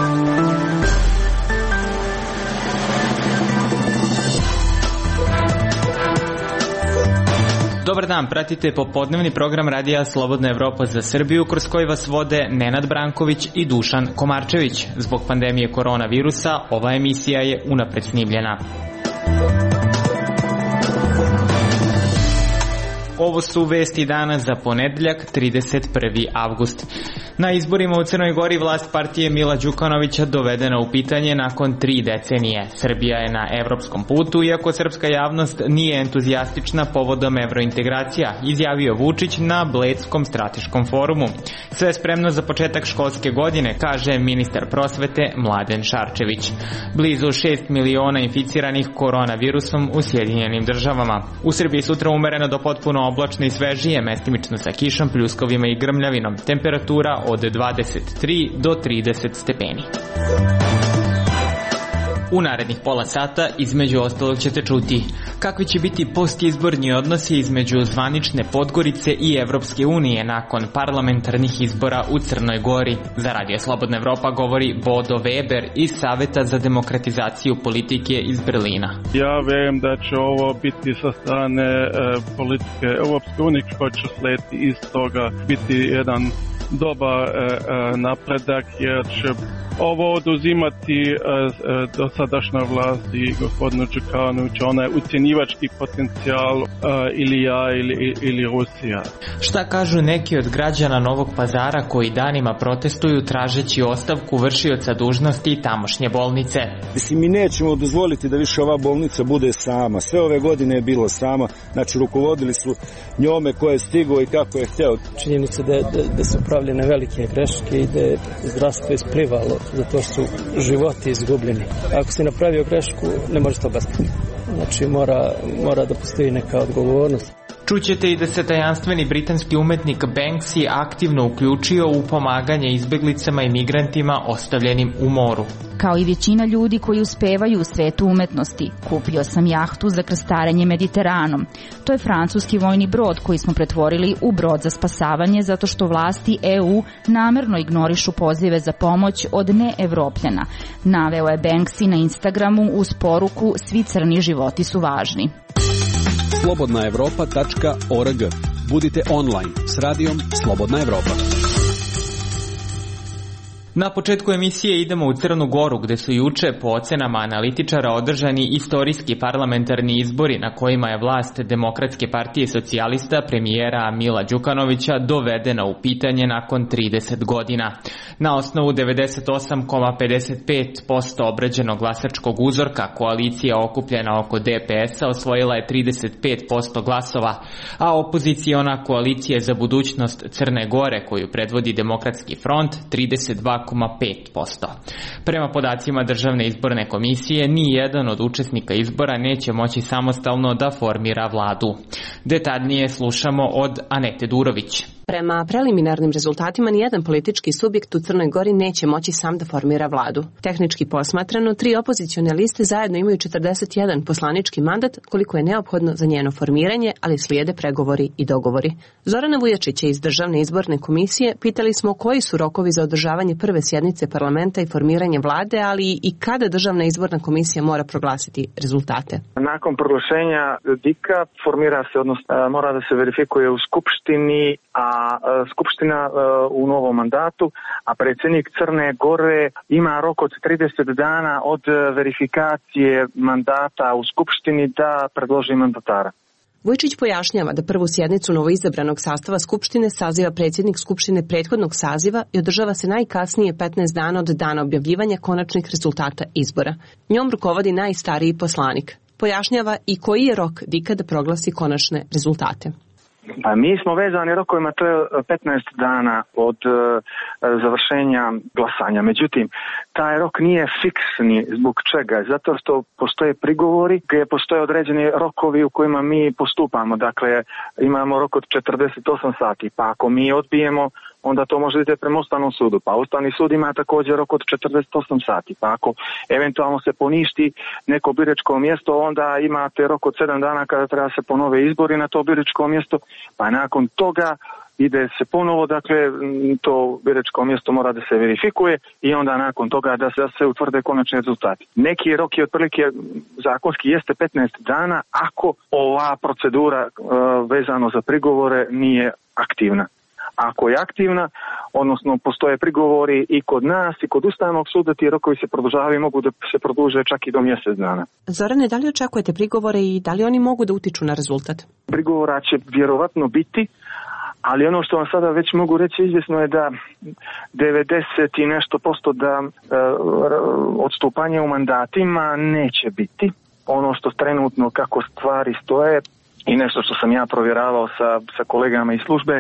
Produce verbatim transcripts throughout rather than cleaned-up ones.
Dobar dan, pratite popodnevni program radija Slobodna Evropa za Srbiju, kroz koji vas vode Nenad Branković i Dušan Komarčević. Zbog pandemije koronavirusa, ova emisija je unapred snimljena. Ovo su vesti dana za ponedeljak, trideset prvi avgust. Na izborima u Crnoj Gori vlast partije Mila Đukanovića dovedena u pitanje nakon tri decenije. Srbija je na evropskom putu, iako srpska javnost nije entuzijastična povodom evrointegracija, izjavio Vučić na Bledskom strateškom forumu. Sve spremno za početak školske godine, kaže ministar prosvete Mladen Šarčević. Blizu šest miliona inficiranih koronavirusom u Sjedinjenim državama. U Srbiji sutra umereno do potpuno oblačno i svežije, mestimično sa kišom, pljuskovima i grmljavinom. Temperatura od dvadeset tri do trideset stepeni. U narednih pola sata između ostalog ćete čuti kakvi će biti postizborni odnosi između zvanične Podgorice i Evropske unije nakon parlamentarnih izbora u Crnoj Gori. Za Radio Slobodna Evropa govori Bodo Weber iz Saveta za demokratizaciju politike iz Berlina. Ja verujem da će ovo biti sa strane e, politike Evropske unije, što će slediti iz toga biti jedan dobar e, e, napredak, jer će ovo oduzimati e, e, dosadašnja vlast i gospodinu Đukanoviću, onaj ucjenjivački potencijal e, ili ja ili, ili Rusija. Šta kažu neki od građana Novog Pazara koji danima protestuju tražeći ostavku vršioca dužnosti tamošnje bolnice? Mislim, mi nećemo dozvoliti da više ova bolnica bude sama. Sve ove godine je bilo sama, znači rukovodili su njome ko je stigao i kako je hteo. Činjenica da, da, da su pravljene velike greške i da je zdravstvo isplivalo, zato su životi izgubljeni. Ako si napravio grešku, ne može to besplatno. Znači mora, mora da postoji neka odgovornost. Čućete i da se tajanstveni britanski umetnik Banksy aktivno uključio u pomaganje izbeglicama i migrantima ostavljenim u moru. Kao i većina ljudi koji uspevaju u svetu umetnosti, kupio sam jahtu za krstarenje Mediteranom. To je francuski vojni brod koji smo pretvorili u brod za spasavanje zato što vlasti E U namerno ignorišu pozive za pomoć od neevropljana. Naveo je Banksy na Instagramu uz poruku "Svi crni životi su važni". slobodna evropa tačka org. Budite online s radijom Slobodna Evropa. Na početku emisije idemo u Crnu Goru, gde su juče po ocenama analitičara održani istorijski parlamentarni izbori na kojima je vlast Demokratske partije socijalista premijera Mila Đukanovića dovedena u pitanje nakon trideset godina. Na osnovu devedeset osam zarez pedeset pet posto obrađenog glasačkog uzorka, koalicija okupljena oko D P S-a osvojila je trideset pet posto glasova, a opoziciona koalicija za budućnost Crne Gore, koju predvodi Demokratski front, trideset dva zarez pet posto. Prema podacima Državne izborne komisije, ni jedan od učesnika izbora neće moći samostalno da formira vladu. Detaljnije slušamo od Anete Durović. Prema preliminarnim rezultatima, nijedan politički subjekt u Crnoj Gori neće moći sam da formira vladu. Tehnički posmatrano, tri opozicione liste zajedno imaju četrdeset jedan poslanički mandat, koliko je neophodno za njeno formiranje, ali slijede pregovori i dogovori. Zorana Vujačića iz Državne izborne komisije pitali smo koji su rokovi za održavanje prve sjednice parlamenta i formiranje vlade, ali i kada Državna izborna komisija mora proglasiti rezultate. Nakon proglašenja D I K-a formira se, odnosno mora da se verifikuje u Skupštini, a Skupština u novom mandatu, a predsjednik Crne Gore ima rok od trideset dana od verifikacije mandata u Skupštini da predloži mandatara. Vučić pojašnjava da prvu sjednicu novoizabranog sastava Skupštine saziva predsjednik Skupštine prethodnog saziva i održava se najkasnije petnaest dana od dana objavljivanja konačnih rezultata izbora. Njom rukovodi najstariji poslanik. Pojašnjava i koji je rok D I K-a da proglasi konačne rezultate. Pa mi smo vezani rokovima, to je petnaest dana od uh, završenja glasanja. Međutim, taj rok nije fiksni. Zbog čega? Zato što postoje prigovori gdje postoje određeni rokovi u kojima mi postupamo. Dakle, imamo rok od četrdeset osam sati, pa ako mi odbijemo, onda to može biti prema Ustavnom sudu. Pa Ustavni sud ima također rok od četrdeset osam sati. Pa ako eventualno se poništi neko biračko mjesto, onda imate rok od sedam dana kada treba se ponove izbori na to biračko mjesto. Pa nakon toga ide se ponovo, dakle to biračko mjesto mora da se verifikuje i onda nakon toga da se, da se utvrde konačni rezultati. Neki rok je otprilike zakonski jeste petnaest dana ako ova procedura uh, vezano za prigovore nije aktivna. Ako je aktivna, odnosno postoje prigovori i kod nas i kod Ustavnog suda, ti rokovi se produžavaju i mogu da se produže čak i do mjesec dana. Zorane, da li očekujete prigovore i da li oni mogu da utiču na rezultat? Prigovora će vjerovatno biti, ali ono što vam sada već mogu reći izvjesno je da devedeset i nešto posto da e, odstupanje u mandatima neće biti. Ono što trenutno kako stvari stoje i nešto što sam ja provjeravao sa, sa kolegama iz službe,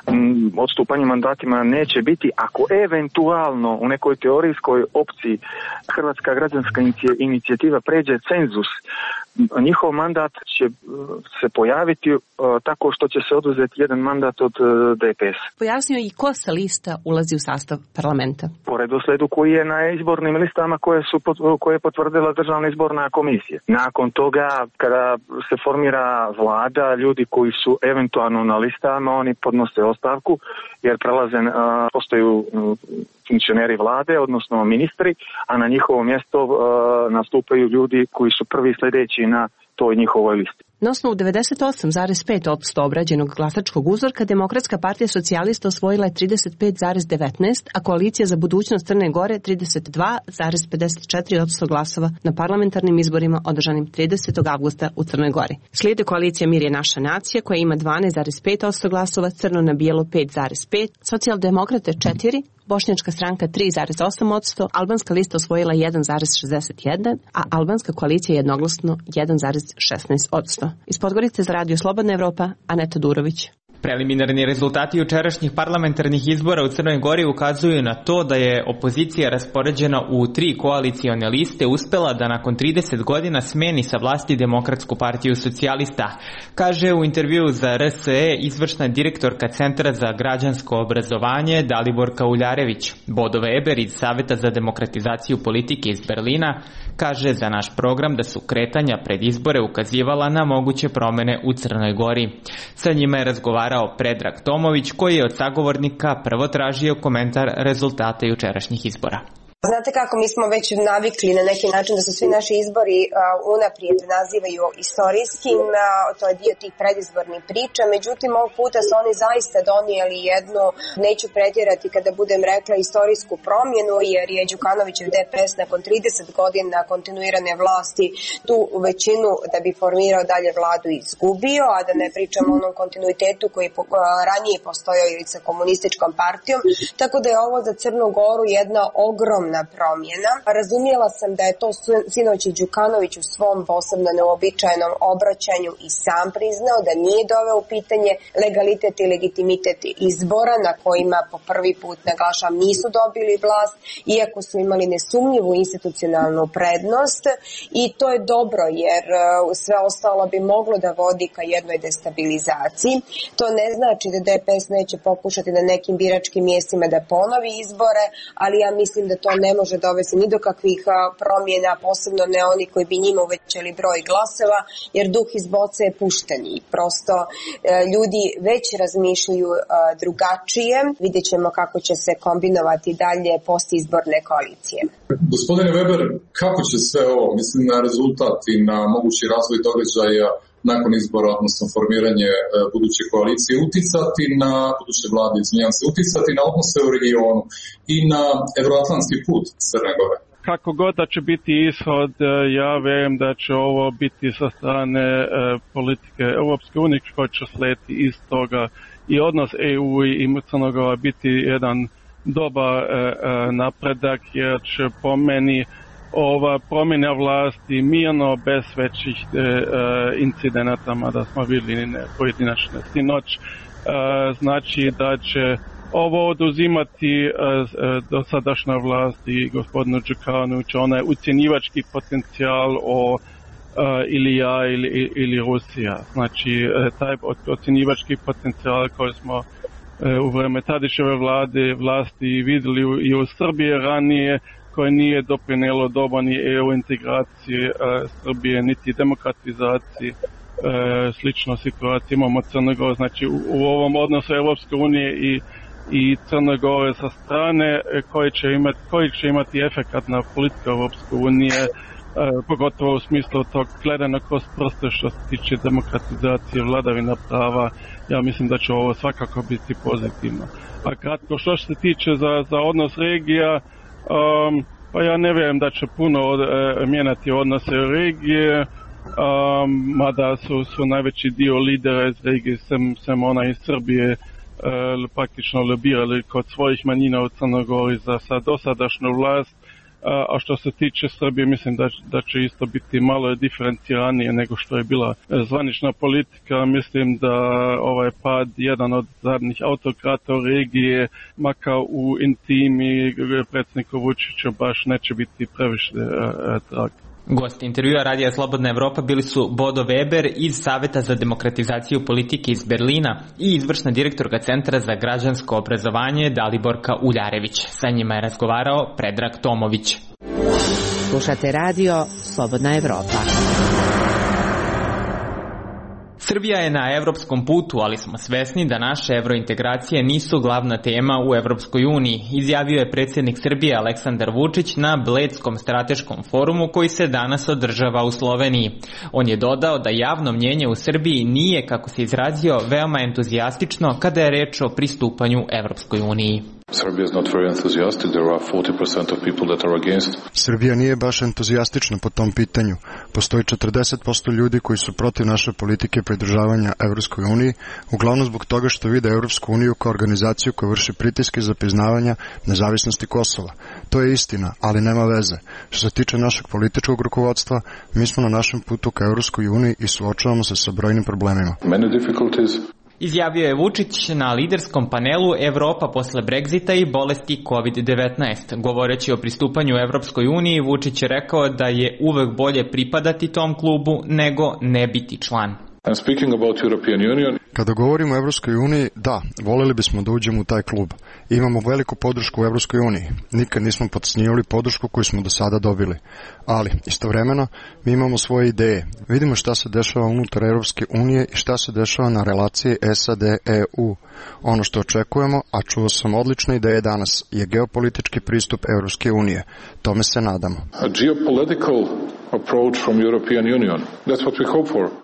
m, odstupanje mandatima neće biti ako eventualno u nekoj teorijskoj opciji Hrvatska građanska inicijativa pređe cenzus. Njihov mandat će se pojaviti uh, tako što će se oduzeti jedan mandat od uh, D P S. Pojasnio i ko sa lista ulazi u sastav parlamenta? Po redosledu koji je na izbornim listama koje su koje je potvrdila Državna izborna komisija. Nakon toga, kada se formira vlada, ljudi koji su eventualno na listama, oni podnose ostavku jer prelaze, uh, postaju uh, funkcioneri vlade, odnosno ministri, a na njihovo mjesto uh, nastupaju ljudi koji su prvi sljedeći na toj njihovoj listi. Na osnovu devedeset osam zarez pet posto obrađenog glasačkog uzorka, Demokratska partija socijalista osvojila je trideset pet zarez devetnaest, a Koalicija za budućnost Crne Gore trideset dva zarez pedeset četiri posto glasova na parlamentarnim izborima održanim tridesetog avgusta u Crnoj Gori. Slijede Koalicija Mir je naša nacija koja ima dvanaest zarez pet posto glasova, Crno na bijelo pet zarez pet, Socijaldemokrate četiri, Bošnjačka stranka tri zarez osam posto, Albanska lista osvojila jedan zarez šezdeset jedan, a Albanska koalicija jednoglasno jedan zarez šesnaest posto. Iz Podgorice za Radio Slobodna Evropa, Aneta Durović. Preliminarni rezultati jučerašnjih parlamentarnih izbora u Crnoj Gori ukazuju na to da je opozicija raspoređena u tri koalicione liste uspela da nakon trideset godina smeni sa vlasti Demokratsku partiju socijalista, kaže u intervjuu za R S E izvršna direktorka Centra za građansko obrazovanje Daliborka Uljarević. Bodo Weber iz Saveta za demokratizaciju politike iz Berlina kaže za naš program da su kretanja pred izbore ukazivala na moguće promene u Crnoj Gori. Sa njima je razgovarao Predrag Tomović, koji je od sagovornika prvo tražio komentar rezultata jučerašnjih izbora. Znate kako, mi smo već navikli na neki način da se svi naši izbori uh, unaprijed nazivaju istorijskim, uh, to je dio tih predizbornih priča, međutim ovog puta su oni zaista donijeli jednu, neću pretjerati kada budem rekla, istorijsku promjenu, jer je Đukanovićev D P S nakon trideset godina kontinuirane vlasti tu većinu da bi formirao dalje vladu izgubio, a da ne pričamo o onom kontinuitetu koji je uh, ranije postojao i sa komunističkom partijom, tako da je ovo za Crnu Goru jedna ogromna promjena. Razumjela sam da je to sinoć i Đukanović u svom posebno neobičajenom obraćanju i sam priznao da nije doveo u pitanje legalitet i legitimitet izbora na kojima po prvi put, naglašavam, nisu dobili vlast, iako su imali nesumnjivu institucionalnu prednost, i to je dobro jer sve ostalo bi moglo da vodi ka jednoj destabilizaciji. To ne znači da D P S neće pokušati na nekim biračkim mjestima da ponovi izbore, ali ja mislim da to ne može dovesti ni do kakvih promjena, posebno ne oni koji bi njima uvećali broj glasova, jer duh iz boce je pušten i prosto ljudi već razmišljaju drugačije. Vidjet ćemo kako će se kombinovati dalje postizborne koalicije. Gospodine Weber, kako će sve ovo, mislim na rezultat i na mogući razvoj događaja nakon izbora, odnosno formiranje e, buduće koalicije, uticati na buduće vlade, izvinjam se, uticati na odnose u regionu i na evroatlantski put Crne Gore? Kako god da će biti ishod, ja vjerujem da će ovo biti sa strane e, politike Europske unije koji će slediti iz toga i odnos E U i Crne Gore biti jedan dobar e, e, napredak, jer će po meni ova promjena vlasti mirno, bez većih e, e, incidenata, mada smo vidjeli pojedinačne sinoć, e, znači da će ovo oduzimati e, dosadašnja vlast i gospodinu Đukanoviću, onaj ucjenjivački potencijal o e, ili ja ili, ili Rusija. Znači e, taj ocjenjivački potencijal koji smo e, u vrijeme Tadićeve vlade vlasti vidjeli i u Srbiji ranije, koje nije doprinijelo doba ni E U integracije e, Srbije, niti demokratizaciji sličnu situaciju imamo Crne Gore. Znači u, u ovom odnosu Europske unije i, i Crne Gore sa strane koji će imati, koji će imati efekat na politiku Europske unije, e, pogotovo u smislu tog gledanja kroz prste što se tiče demokratizacije, vladavina prava. Ja mislim da će ovo svakako biti pozitivno. A kratko, što se tiče za, za odnos regija, um, pa ja ne vjerujem da će puno od, e, mijenjati odnose regije, um, mada su, su najveći dio lidera iz regije, sem, sem ona iz Srbije, e, praktično lobirali kod svojih manjina u Crnoj Gori za sad dosadašnju vlast. A što se tiče Srbije, mislim da, da će isto biti malo diferenciranije nego što je bila zvanična politika. Mislim da ovaj pad, jedan od zadnjih autokrata u regije, makar u intimi predsjednika Vučića, baš neće biti previše drag. Gosti intervjua Radija Slobodna Evropa bili su Bodo Weber iz Saveta za demokratizaciju politike iz Berlina i izvršna direktorka Centra za građansko obrazovanje Daliborka Uljarević. Sa njima je razgovarao Predrag Tomović. Slušate Radio Slobodna Evropa. Srbija je na evropskom putu, ali smo svesni da naše evrointegracije nisu glavna tema u Evropskoj uniji, izjavio je predsjednik Srbije Aleksandar Vučić na Bledskom strateškom forumu koji se danas održava u Sloveniji. On je dodao da javno mnjenje u Srbiji nije, kako se izrazio, veoma entuzijastično kada je reč o pristupanju Evropskoj uniji. Serbia is not very enthusiastic. There are forty percent of people that are against. Srbija nije baš entuzijastična po tom pitanju. Postoji četrdeset posto ljudi koji su protiv naše politike pridružavanja Evropskoj uniji, uglavnom zbog toga što vide Evropsku uniju kao organizaciju koja vrši pritiske za priznavanja nezavisnosti Kosova. To je istina, ali nema veze. Što se tiče našeg političkog rukovodstva, mi smo na našem putu ka Evropskoj uniji i suočavamo se sa brojnim problemima. Many difficulties. Izjavio je Vučić na liderskom panelu Evropa posle Brexita i bolesti kovid devetnaest. Govoreći o pristupanju Evropskoj uniji, Vučić je rekao da je uvek bolje pripadati tom klubu nego ne biti član. Kada govorimo o Evropskoj uniji, da, voljeli bismo da uđemo u taj klub. Imamo veliku podršku u Evropskoj uniji. Nikad nismo potcenjivali podršku koju smo do sada dobili. Ali, istovremeno, mi imamo svoje ideje. Vidimo šta se dešava unutar Evropske unije i šta se dešava na relaciji S A D E U. Ono što očekujemo, a čuo sam odlične ideje danas, je geopolitički pristup Evropske unije. Tome se nadamo. A geopolitical approach from European Union. That's what we hope for.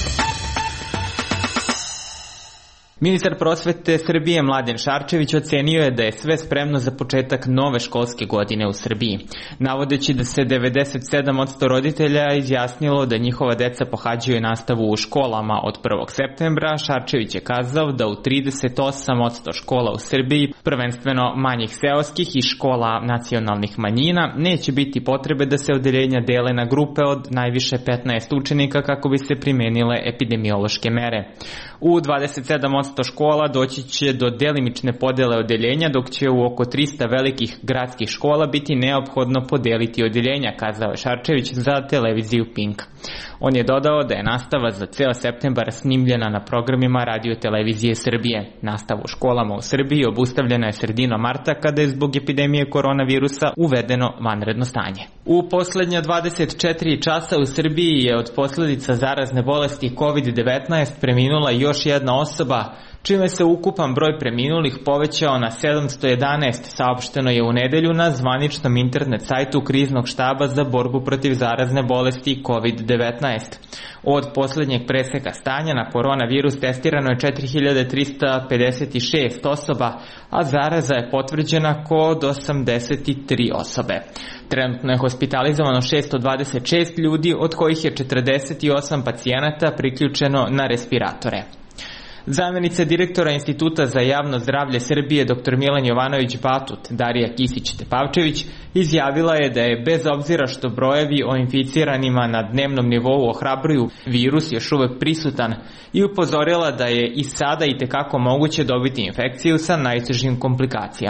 Ministar prosvete Srbije Mladen Šarčević ocenio je da je sve spremno za početak nove školske godine u Srbiji. Navodeći da se devedeset sedam posto roditelja izjasnilo da njihova deca pohađaju nastavu u školama od prvog septembra, Šarčević je kazao da u trideset osam posto škola u Srbiji, prvenstveno manjih seoskih i škola nacionalnih manjina, neće biti potrebe da se odeljenja dele na grupe od najviše petnaest učenika kako bi se primenile epidemiološke mere. U dvadeset sedam posto škola doći će do delimične podele odeljenja, dok će u oko trista velikih gradskih škola biti neophodno podeliti odeljenja, kazao je Šarčević za televiziju Pink. On je dodao da je nastava za ceo septembar snimljena na programima Radio Televizije Srbije. Nastava u školama u Srbiji obustavljena je sredinom marta kada je zbog epidemije koronavirusa uvedeno vanredno stanje. U poslednja dvadeset četiri časa u Srbiji je od posljedica zarazne bolesti kovid devetnaest preminula još jedna osoba, čime se ukupan broj preminulih povećao na sedamsto jedanaest, saopšteno je u nedelju na zvaničnom internet sajtu Kriznog štaba za borbu protiv zarazne bolesti kovid devetnaest. Od poslednjeg preseka stanja na koronavirus testirano je četiri hiljade trista pedeset šest osoba, a zaraza je potvrđena kod osamdeset tri osobe. Trenutno je hospitalizovano šesto dvadeset šest ljudi, od kojih je četrdeset osam pacijenata priključeno na respiratore. Zamjenica direktora Instituta za javno zdravlje Srbije dr Milan Jovanović Batut, Darija Kisić-Tepavčević, izjavila je da je bez obzira što brojevi o inficiranima na dnevnom nivou ohrabruju, virus još uvek prisutan i upozorila da je i sada itekako moguće dobiti infekciju sa najtežim komplikacijama.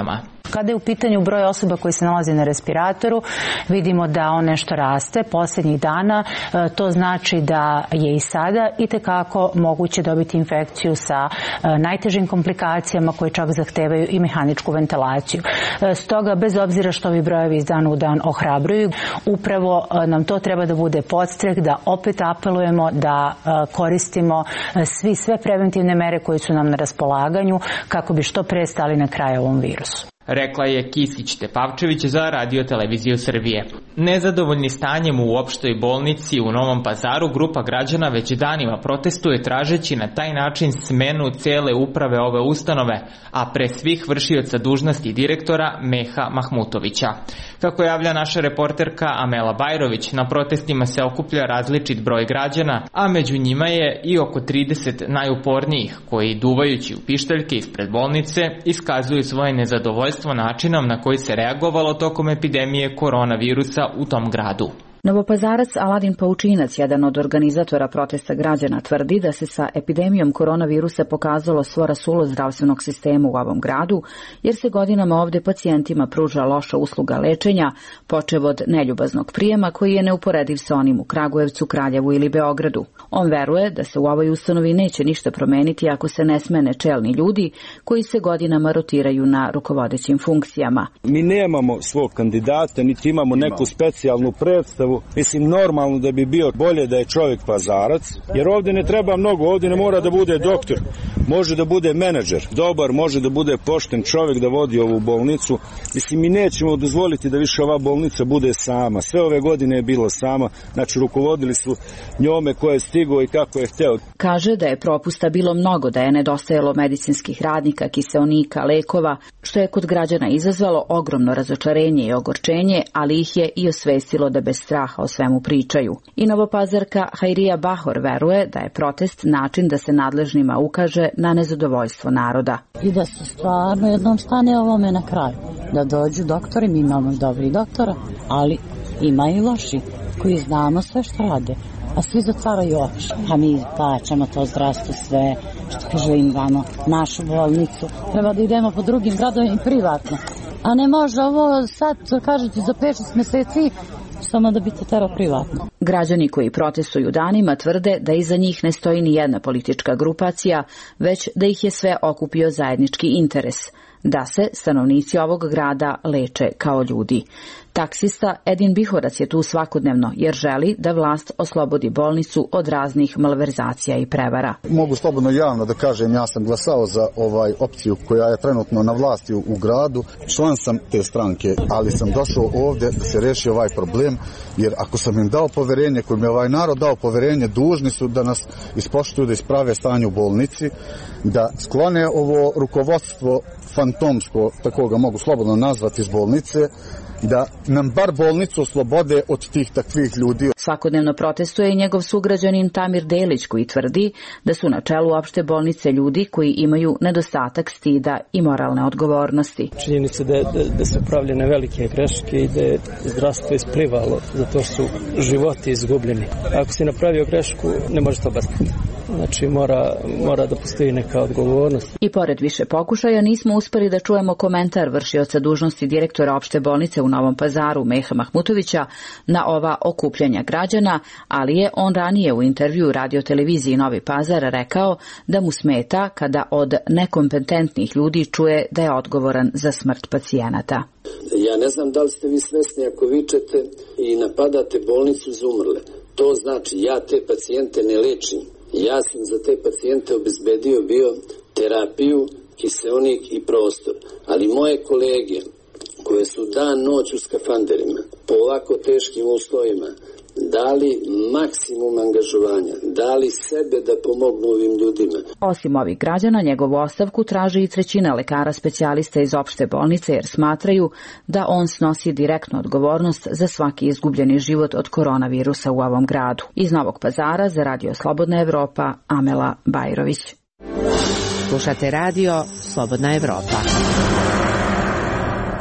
Kada je u pitanju broj osoba koji se nalazi na respiratoru, vidimo da on nešto raste posljednjih dana. To znači da je i sada itekako moguće dobiti infekciju sa najtežim komplikacijama koje čak zahtevaju i mehaničku ventilaciju. Stoga, bez obzira što ovi brojevi iz dana u dan ohrabruju, upravo nam to treba da bude podstrek da opet apelujemo da koristimo svi sve preventivne mere koje su nam na raspolaganju kako bi što pre stali na kraj ovom virusu. Rekla je Kisić Tepavčević za Radio televiziju Srbije. Nezadovoljni stanjem u opštoj bolnici u Novom Pazaru, grupa građana već danima protestuje tražeći na taj način smenu cele uprave ove ustanove, a pre svih vršioca dužnosti direktora Meha Mahmutovića. Kako javlja naša reporterka Amela Bajrović, na protestima se okuplja različit broj građana, a među njima je i oko trideset najupornijih koji, duvajući u pištaljke ispred bolnice, iskazuju svoje nezadovoljstvo načinom na koji se reagovalo tokom epidemije koronavirusa u tom gradu. Novopazarac Aladin Paučinac, jedan od organizatora protesta građana, tvrdi da se sa epidemijom koronavirusa pokazalo svo rasulo zdravstvenog sistema u ovom gradu, jer se godinama ovde pacijentima pruža loša usluga lečenja, počev od neljubaznog prijema koji je neuporediv sa onim u Kragujevcu, Kraljevu ili Beogradu. On veruje da se u ovoj ustanovi neće ništa promeniti ako se ne smene čelni ljudi koji se godinama rotiraju na rukovodećim funkcijama. Mi nemamo svog kandidata, niti imamo neku specijalnu predstavu. Mislim, normalno da bi bio bolje da je čovjek pazarac, jer ovdje ne treba mnogo, ovdje ne mora da bude doktor, može da bude menadžer, dobar, može da bude pošten čovjek da vodi ovu bolnicu. Mislim, mi nećemo dozvoliti da više ova bolnica bude sama. Sve ove godine je bilo sama, znači rukovodili su njome ko je stigao i kako je hteo. Kaže da je propusta bilo mnogo, da je nedostajalo medicinskih radnika, kiseonika, lekova, što je kod građana izazvalo ogromno razočarenje i ogorčenje, ali ih je i osvestilo da bez straha o svemu pričaju. I Novopazarka Hajrija Bahor veruje da je protest način da se nadležnima ukaže na nezadovoljstvo naroda. I da se stvarno jednom stane ovome na kraju. Da dođu doktori, mi imamo dobri doktora, ali ima i loši koji znamo sve što rade. A svi zatvaraju oči. A mi plaćamo to zdravstvo sve, što kaže im damo našu bolnicu. Treba da idemo po drugim gradovima privatno. A ne može ovo sad, kažete, za pet šest meseci samo da bi te tero privatno. Građani koji protestuju danima tvrde da iza njih ne stoji ni jedna politička grupacija, već da ih je sve okupio zajednički interes, da se stanovnici ovog grada leče kao ljudi. Taksista Edin Bihorac je tu svakodnevno jer želi da vlast oslobodi bolnicu od raznih malverzacija i prevara. Mogu slobodno javno da kažem, ja sam glasao za ovaj opciju koja je trenutno na vlasti u, u gradu. Član sam te stranke, ali sam došao ovdje da se reši ovaj problem, jer ako sam im dao poverenje, koji mi je ovaj narod dao poverenje, dužni su da nas ispoštuju, da isprave stanje u bolnici, da sklone ovo rukovodstvo fantomsko, tako ga mogu slobodno nazvati, iz bolnice, da nam bar bolnicu oslobode od tih takvih ljudi. Svakodnevno protestuje i njegov sugrađanin Tamir Delić, koji tvrdi da su na čelu opšte bolnice ljudi koji imaju nedostatak stida i moralne odgovornosti. Činjenica da, da, da su pravljene velike greške i da je zdravstvo isplivalo zato što su životi izgubljeni. Ako si napravio grešku, ne može to baciti. Znači mora, mora da postoji neka odgovornost. I pored više pokušaja nismo uspeli da čujemo komentar vršioca dužnosti direktora opšte bolnice u Novom Pazaru Meha Mahmutovića na ova okupljanja građana, ali je on ranije u intervju Radio televiziji Novi Pazar rekao da mu smeta kada od nekompetentnih ljudi čuje da je odgovoran za smrt pacijenata. Ja ne znam da li ste vi svesni ako vičete i napadate bolnicu za umrle. To znači ja te pacijente ne lečim. Ja sam za te pacijente obezbedio bio terapiju, kiseonik i prostor. Ali moje kolege koje su dan noć u skafanderima po ovako teškim uslovima dali maksimum angažovanja, dali sebe da pomognu ovim ljudima. Osim ovih građana, njegovu ostavku traži i trećina lekara specijalista iz opšte bolnice jer smatraju da on snosi direktnu odgovornost za svaki izgubljeni život od koronavirusa u ovom gradu. Iz Novog Pazara za Radio Slobodna Evropa, Amela Bajrović. Slušate radio Slobodna Evropa.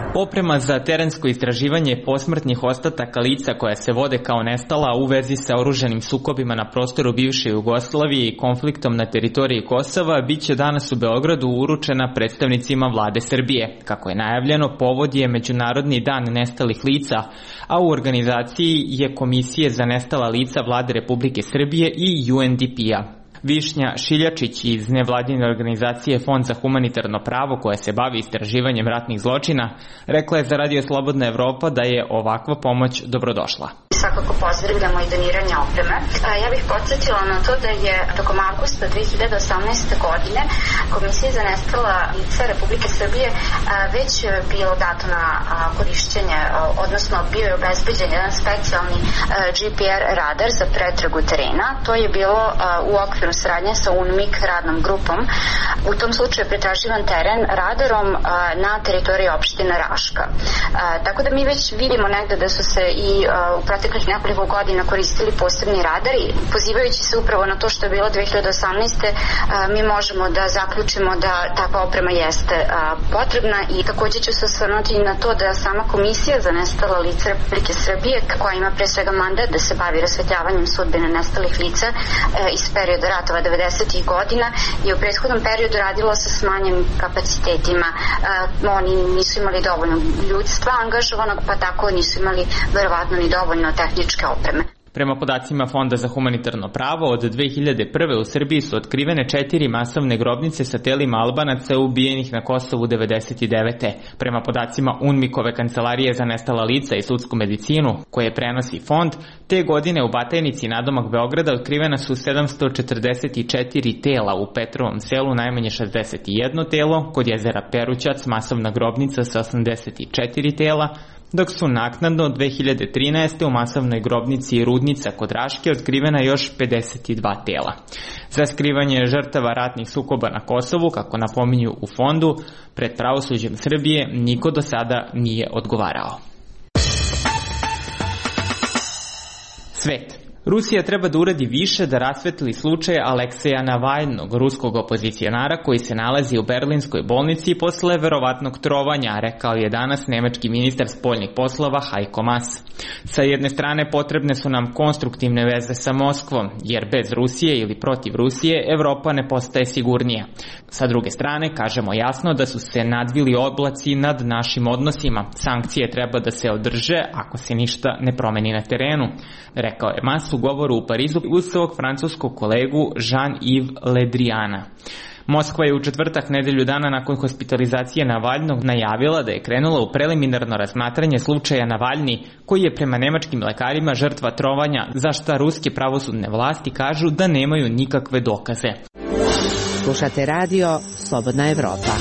Oprema za terensko istraživanje posmrtnih ostataka lica koja se vode kao nestala u vezi sa oružanim sukobima na prostoru bivše Jugoslavije i konfliktom na teritoriji Kosova biće danas u Beogradu uručena predstavnicima vlade Srbije. Kako je najavljeno, povod je Međunarodni dan nestalih lica, a u organizaciji je Komisije za nestala lica vlade Republike Srbije i U N D P-a. Višnja Šiljačić iz nevladine organizacije Fond za humanitarno pravo koja se bavi istraživanjem ratnih zločina rekla je za Radio Slobodna Evropa da je ovakva pomoć dobrodošla. Svakako pozdravljamo i doniranje opreme. Ja bih podsjetila na to da je tokom avgusta dve hiljade osamnaeste. godine Komisija za nestala lica Republike Srbije već bilo dato na korišćenje, odnosno bio je obezbeđen jedan specijalni G P R radar za pretragu terena. To je bilo u okviru saradnje sa U N M I K radnom grupom. U tom slučaju je pretraživan teren radarom na teritoriji opštine Raška. Tako da mi već vidimo negde da su se i u proteklih nekoliko godina koristili posebni radari. Pozivajući se upravo na to što je bilo dve hiljade osamnaeste. mi možemo da zaključimo da takva oprema jeste potrebna i također ću se osvrnuti na to da sama Komisija za nestala lica Republike Srbije, koja ima pre svega mandat da se bavi rasvetljavanjem sudbine nestalih lica iz perioda ratova devedesetih godina, je u prethodnom periodu radilo sa smanjenim kapacitetima. Oni nisu imali dovoljno ljudstva angažovanog, pa tako nisu imali verovatno ni dovoljno tehničke opreme. Prema podacima Fonda za humanitarno pravo, od dve hiljade prve. u Srbiji su otkrivene četiri masovne grobnice sa telima Albanaca ubijenih na Kosovu devedeset devete. Prema podacima U N M I K-ove kancelarije za nestala lica i sudsku medicinu, koje prenosi fond, te godine u Batajnici nadomak Beograda otkrivena su sedamsto četrdeset četiri tela, u Petrovom selu najmanje šezdeset jedno telo, kod jezera Perućac masovna grobnica sa osamdeset četiri tela, dok su naknadno dve hiljade trinaeste. u masovnoj grobnici Rudnica kod Raške otkrivena još pedeset dva tela. Za skrivanje žrtava ratnih sukoba na Kosovu, kako napominju u fondu, pred pravosuđem Srbije niko do sada nije odgovarao. Svet. Rusija treba da uradi više da rasvetli slučaj Alekseja Navaljnog, ruskog opozicionara koji se nalazi u berlinskoj bolnici posle verovatnog trovanja, rekao je danas nemački ministar spoljnih poslova Heiko Maas. Sa jedne strane potrebne su nam konstruktivne veze sa Moskvom, jer bez Rusije ili protiv Rusije Evropa ne postaje sigurnija. Sa druge strane kažemo jasno da su se nadvili oblaci nad našim odnosima. Sankcije treba da se održe ako se ništa ne promeni na terenu, rekao je Maas u govoru u Parizu uz svog francuskog kolegu Jean-Yves Le Driana. Moskva je u četvrtak, nedelju dana nakon hospitalizacije Navalnog, najavila da je krenula u preliminarno razmatranje slučaja Navalni, koji je prema nemačkim lekarima žrtva trovanja, za šta ruske pravosudne vlasti kažu da nemaju nikakve dokaze. Slušate radio Slobodna Evropa.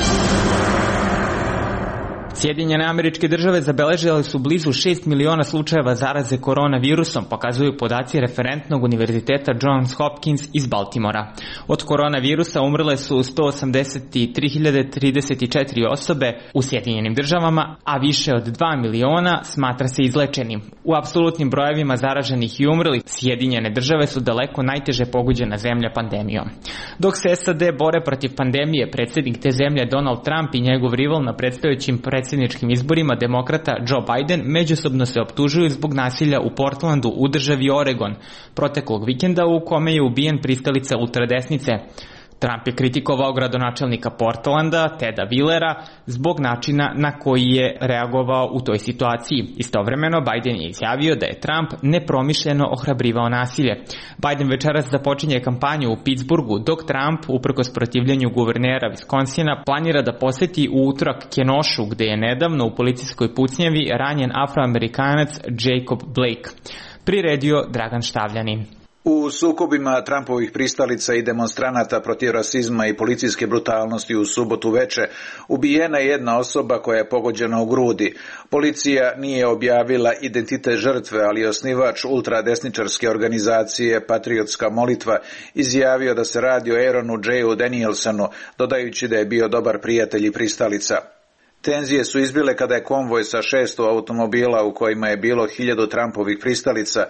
Sjedinjene Američke Države zabeležile su blizu šest miliona slučajeva zaraze koronavirusom, pokazuju podaci referentnog univerziteta Johns Hopkins iz Baltimora. Od koronavirusa umrle su sto osamdeset tri hiljade trideset četiri osobe u Sjedinjenim Državama, a više od dva miliona smatra se izlečenim. U apsolutnim brojevima zaraženih i umrlih Sjedinjene Države su daleko najteže pogođena zemlja pandemijom. Dok se S A D bore protiv pandemije, predsjednik te zemlje Donald Trump i njegov rival na predstojećim predsjedničkim izborima demokrata Joe Biden međusobno se optužuju zbog nasilja u Portlandu u državi Oregon proteklog vikenda, u kome je ubijen pristalica ultradesnice. Trump je kritikovao gradonačelnika Portlanda, Teda Willera, zbog načina na koji je reagovao u toj situaciji. Istovremeno, Biden je izjavio da je Trump nepromišljeno ohrabrivao nasilje. Biden večeras započinje kampanju u Pittsburghu, dok Trump, uprkos protivljenju guvernera Wisconsina, planira da poseti u utorak Kenoshu, gde je nedavno u policijskoj pucnjavi ranjen Afroamerikanac Jacob Blake. Priredio Dragan Štavljanin. U sukobima Trumpovih pristalica i demonstranata protiv rasizma i policijske brutalnosti u subotu veče ubijena je jedna osoba koja je pogođena u grudi. Policija nije objavila identitet žrtve, ali osnivač ultradesničarske organizacije Patriotska molitva izjavio da se radi o Aaronu J. Danielsonu, dodajući da je bio dobar prijatelj i pristalica. Tenzije su izbile kada je konvoj sa šesto automobila u kojima je bilo hiljadu Trumpovih pristalica,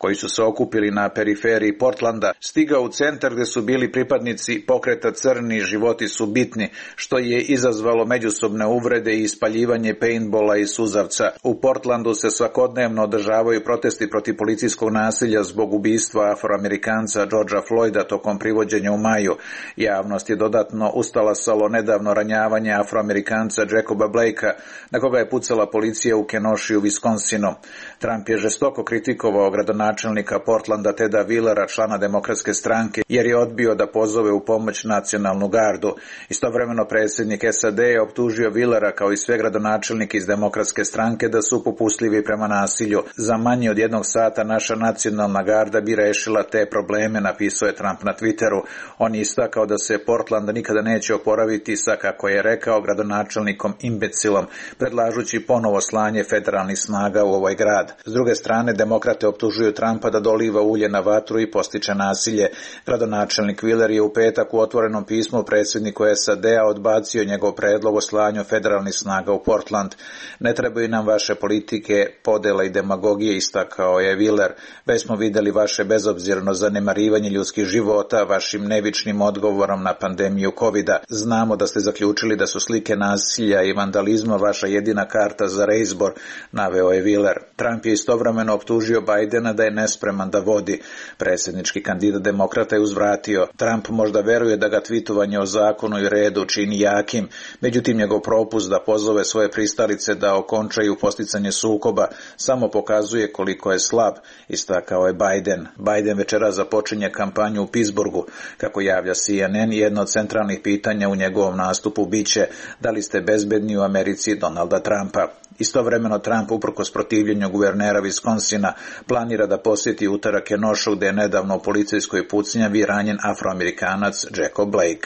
koji su se okupili na periferiji Portlanda, stigao u centar gde su bili pripadnici pokreta Crni životi su bitni, što je izazvalo međusobne uvrede i ispaljivanje paintbola i suzavca. U Portlandu se svakodnevno održavaju protesti protiv policijskog nasilja zbog ubistva Afroamerikanca Georgea Floyda tokom privođenja u maju. Javnost je dodatno ustalasalo nedavno ranjavanje Afroamerikanca Jacoba Blakea, na koga je pucala policija u Kenoshi u Wisconsinu. Trump je žestoko kritikovao gradonačelnika Portlanda Teda Willera, člana Demokratske stranke, jer je odbio da pozove u pomoć nacionalnu gardu. Istovremeno predsjednik S A D je optužio Willera kao i sve gradonačelnike iz Demokratske stranke da su popustljivi prema nasilju. Za manje od jednog sata naša nacionalna garda bi rešila te probleme, napisao je Trump na Twitteru. On je istakao da se Portland nikada neće oporaviti sa, kako je rekao, gradonačelnikom imbecilom, predlažući ponovo slanje federalnih snaga u ovaj grad. S druge strane, demokrate optužuju Trumpa da doliva ulje na vatru i postiče nasilje. Gradonačelnik Willer je u petak u otvorenom pismu predsjedniku S A D-a odbacio njegov predlog o slanju federalnih snaga u Portland. Ne trebaju nam vaše politike, podela i demagogije, istakao je Willer. Već smo videli vaše bezobzirno zanemarivanje ljudskih života vašim nevičnim odgovorom na pandemiju kovida. Znamo da ste zaključili da su slike nasilja i vandalizma vaša jedina karta za reizbor, naveo je Willer. Trump je istovremeno optužio Bidena da je nespreman da vodi. Predsjednički kandidat demokrata je uzvratio. Trump možda veruje da ga tvitovanje o zakonu i redu čini jakim, međutim njegov propust da pozove svoje pristalice da okončaju posticanje sukoba samo pokazuje koliko je slab, istakao je Biden. Biden večera započinje kampanju u Pittsburghu. Kako javlja C N N, jedno od centralnih pitanja u njegovom nastupu biće da li ste bezbedni u Americi Donalda Trumpa. Istovremeno Trump, uprkos protivljenju guvernera Wisconsina, planira da posjeti utorak Kenoshu, gde je nedavno u policijskoj pucnjavi ranjen Afroamerikanac Jacob Blake.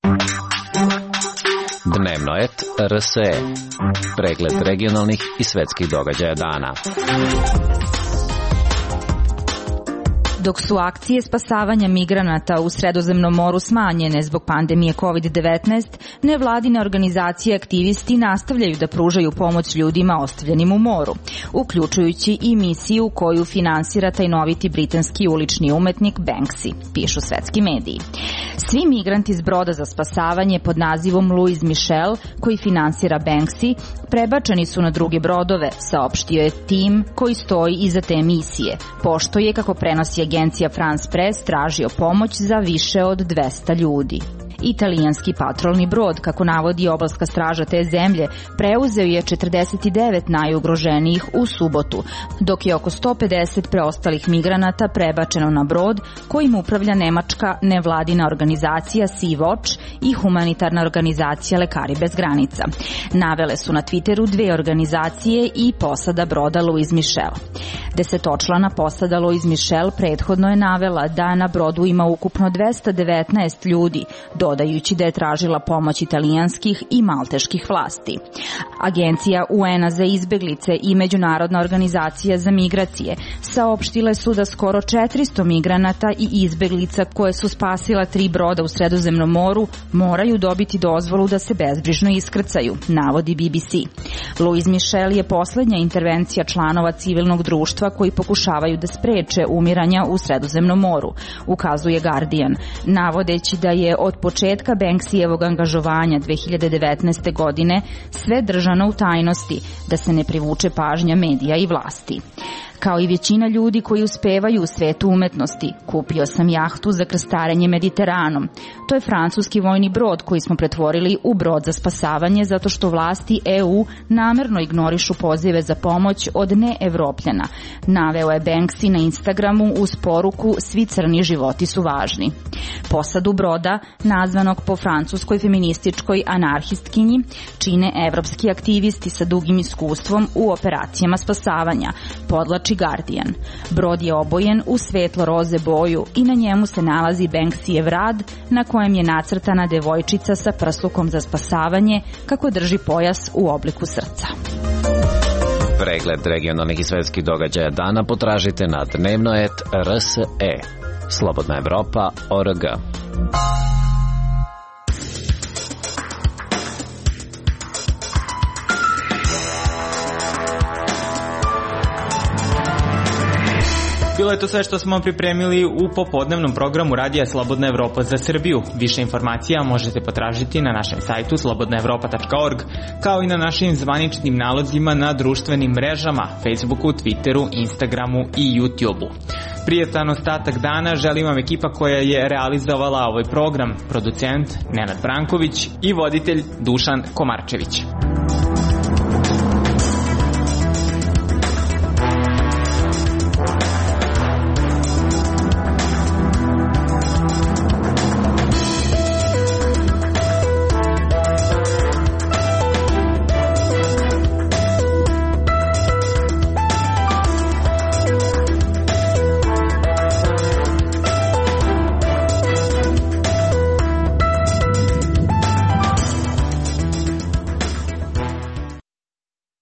Dnevno et R S E. Pregled regionalnih i svetskih događaja dana. Dok su akcije spasavanja migranata u Sredozemnom moru smanjene zbog pandemije kovid devetnaest, nevladine organizacije i aktivisti nastavljaju da pružaju pomoć ljudima ostavljenim u moru, uključujući i misiju koju finansira tajnoviti britanski ulični umetnik Banksy, pišu svetski mediji. Svi migranti s broda za spasavanje pod nazivom Louis Michel, koji finansira Banksy, prebačeni su na druge brodove, saopštio je tim koji stoji iza te misije, pošto je, kako prenosi agencija France Press, tražio pomoć za više od dvesta ljudi. Italijanski patrolni brod, kako navodi obalska straža te zemlje, preuzeo je četrdeset devet najugroženijih u subotu, dok je oko sto pedeset preostalih migranata prebačeno na brod kojim upravlja nemačka nevladina organizacija Sea-Watch i humanitarna organizacija Lekari bez granica. Navele su na Twitteru dve organizacije i posada broda Louis Michel. Desetočlana posada Louis Michel prethodno je navela da na brodu ima ukupno dvesta devetnaest ljudi, dodajući da je tražila pomoć italijanskih i malteških vlasti. Agencija U N-a za izbeglice i Međunarodna organizacija za migracije saopštile su da skoro četiristo migranata i izbeglica koje su spasila tri broda u Sredozemnom moru moraju dobiti dozvolu da se bezbrižno iskrcaju, navodi B B C. Louis Michel je poslednja intervencija članova civilnog društva koji pokušavaju da spreče umiranja u Sredozemnom moru, ukazuje Guardian, navodeći da je od početka Banksyjevog angažovanja dve hiljade devetnaeste. godine sve držano u tajnosti, da se ne privuče pažnja medija i vlasti. Kao i većina ljudi koji uspevaju u svetu umetnosti, kupio sam jahtu za krstarenje Mediteranom. To je francuski vojni brod koji smo pretvorili u brod za spasavanje zato što vlasti E U namerno ignorišu pozive za pomoć od neevropljana, naveo je Banksy na Instagramu uz poruku "Svi crni životi su važni". Posadu broda, nazvanog po francuskoj feminističkoj anarhistkinji, čine evropski aktivisti sa dugim iskustvom u operacijama spasavanja, podlači Guardian. Brod je obojen u svetlo-roze boju i na njemu se nalazi Banksyjev rad na kojem je nacrtana devojčica sa prslukom za spasavanje kako drži pojas u obliku srca. Pregled regionalnih i svetskih događaja dana potražite na dnevno et R S E. Slobodna Evropa O R G. Bilo je to sve što smo pripremili u popodnevnom programu Radija Slobodna Evropa za Srbiju. Više informacija možete potražiti na našem sajtu slobodna evropa tačka org, kao i na našim zvaničnim nalozima na društvenim mrežama, Facebooku, Twitteru, Instagramu i YouTubeu. Prijetan ostatak dana želim vam ekipa koja je realizovala ovaj program, producent Nenad Branković i voditelj Dušan Komarčević.